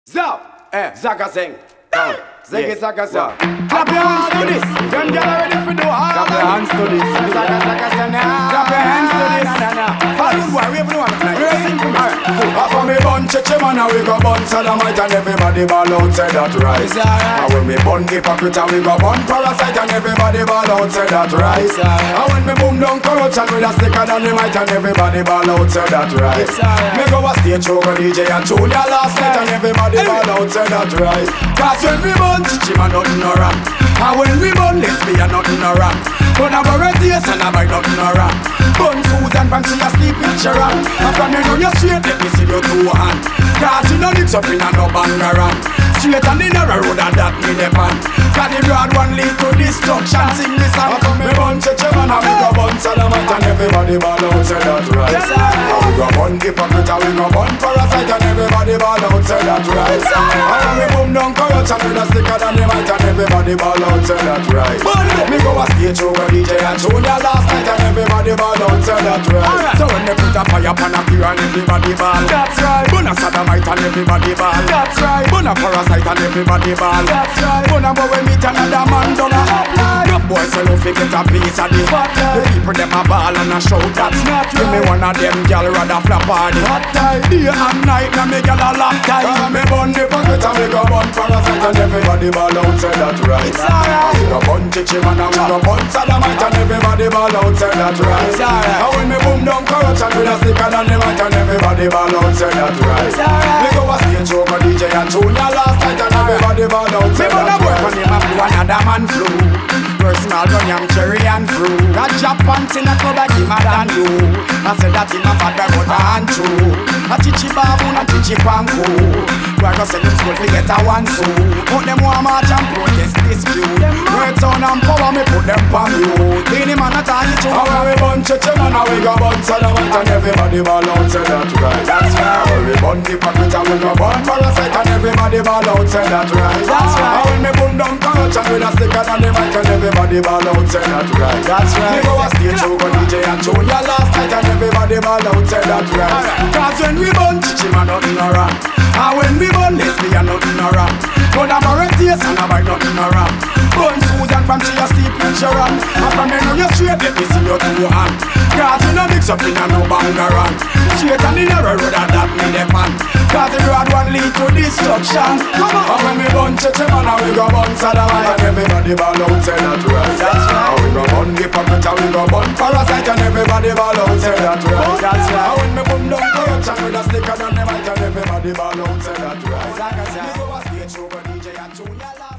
Zo, Zaka sing. Ziggy Zaka sing. Clap your hands to this. Them girls are ready for do all. Clap your hands to this. Zaka Zaka sing now. Clap your hands to this. Follow boy, we have no one tonight. We sing for me. After me bun chichi man, we go bun sodomite and everybody ball out say that right. And when me bun hypocrite and we go bun parasite and everybody ball out say that right. And when me boom down corruption with a sticker than the might and everybody ball out say that right. Me go a stage show with DJ and Junior last night and everybody ball out say that right. Cause when we bun chichi man nothing no wrong. And when we bun lesbian nothing no wrong. But I wear a taste and I buy nothing no wrong. Bun Susan from she a sleep picture on. And from me know you straight let me see your two hand. Cause you know it's up in a no bangaran. Straight on the narrow road and that me the pan. Cause the broad one lead to destruction. Sing this song for me bun chichi man and we go bun sodomite and everybody ball out say that right. And we go bun hypocrite and we go bun parasite and everybody ball out say that right. And when we boom down corruption with a sticker than the might and everybody ball out say that right. Me go a stage show with DJ and Junior last night and everybody ball out say that right. So when they put a fire pan a pier and everybody ball, that's right. Bun a sodomite and everybody ball, that's right. Bun a parasite and everybody ball, that's right. Bun a boy we meet another man down a hotline. Rough boys so no fit get a piece of the spotlight. The people them a ball and a shout that's not right. Give me one of them gal rather flap on the hot time. Day and night now me gal a long time. Me bun the pocket and we go bun parasite and everybody ball out say that right. It's alright. We go bun chichi man and we go bun sodomite and everybody ball out say that right. It's alright. And when me boom down corruption with a sticker than the might and everybody ball out say that right. It's alright. We go a stage show for DJ and Junior last night and everybody ball out say that right. Me bun a boy from him a blue another man flew. Personal gun yam cherry and fruit. Got job pants in a club like him a than you. I said that him a fat by butter and true. A chichi baboon and chichi panko. We go send them school to get a one so. Put them one march and protest dispute. Red sound and power me put them pan you. Any man a tie you to. And when we bun chichi man and we go bun sodomite and everybody ball out say that right. That's right. And when we bun hypocrite and we go bun parasite and everybody ball out say that right. That's right. And when me boom down corruption with a sticker and the mic and everybody ball out say that right. That's right. Me go a stage show with DJ and Junior last night and everybody ball out say that right. Cause when we bun chichi man nothing no wrong. And when we bun lesbian nothing no wrong. But I'm a taste and I buy nothing no wrong. Bun Susan from she a sleep picture on. And from me know you straight let me see your two hand. Cause you no mix up in a no bangaran. Straight on the narrow road and that me the pan. Cause the broad one lead to destruction. Come on. And when we bun chichi man and we go bun sodomite and everybody ball out say that right. That's right. And we go bun hypocrite and we go bun parasite and everybody ball out say that right. That's right. And when me boom down corruption with a sticker down the mic and everybody ball out say that right. Me go a stage show with DJ and Junior.